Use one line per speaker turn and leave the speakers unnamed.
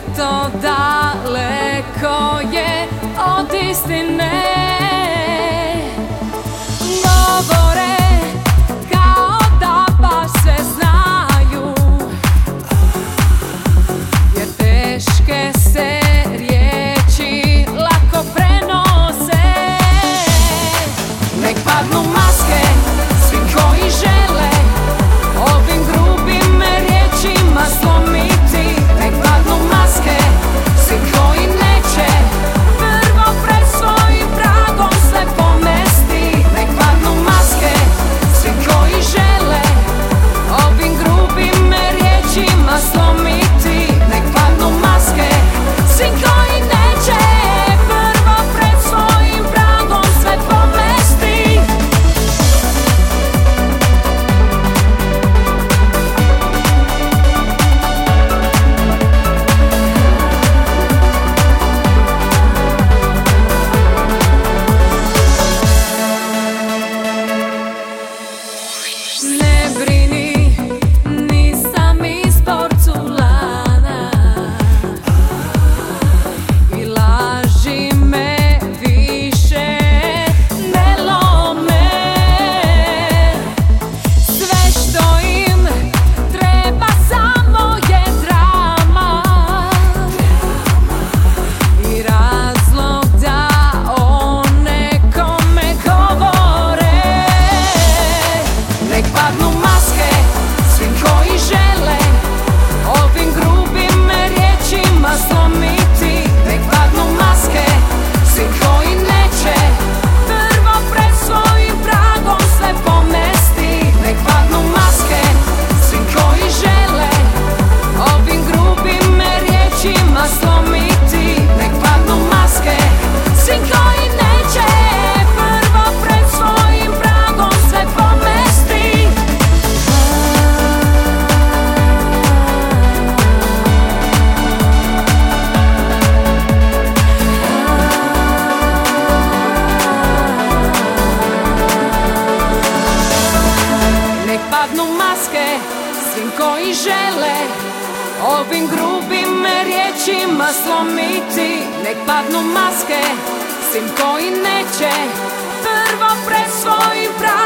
to daleko je od istine. Govore kao da baš sve znaju, jer teške se riječi lako prenose. Nek padnu maske svi koji žele ovim grubim riječima slomiti. Nek padnu maske svi koji neće prvo pred svojim pragom sve pomesti. Nek padnu maske svi koji žele ovim grubim riječima slomiti. Nek padnu maske svi koji neće prvo pred svojim pragom sve pomesti. Ne brini, nisam iz porculana i laži me više ne lome. Sve što im treba samo je drama i razlog da o nekome govore. Nek padnu maske svim koji žele ovim grubim riječima slomiti. Nek padnu maske svim koji neće prvo pred svojim pragom sve pomesti. Nek padnu maske svim koji žele ovim grubim riječima slomiti. Nek padnu maske svim koji neće prvo pred svojim pragom sve pomesti. Nek padnu maske svim koji žele ovim grubim riječima slomiti. Nek padnu maske svim koji neće prvo pred svojim pravom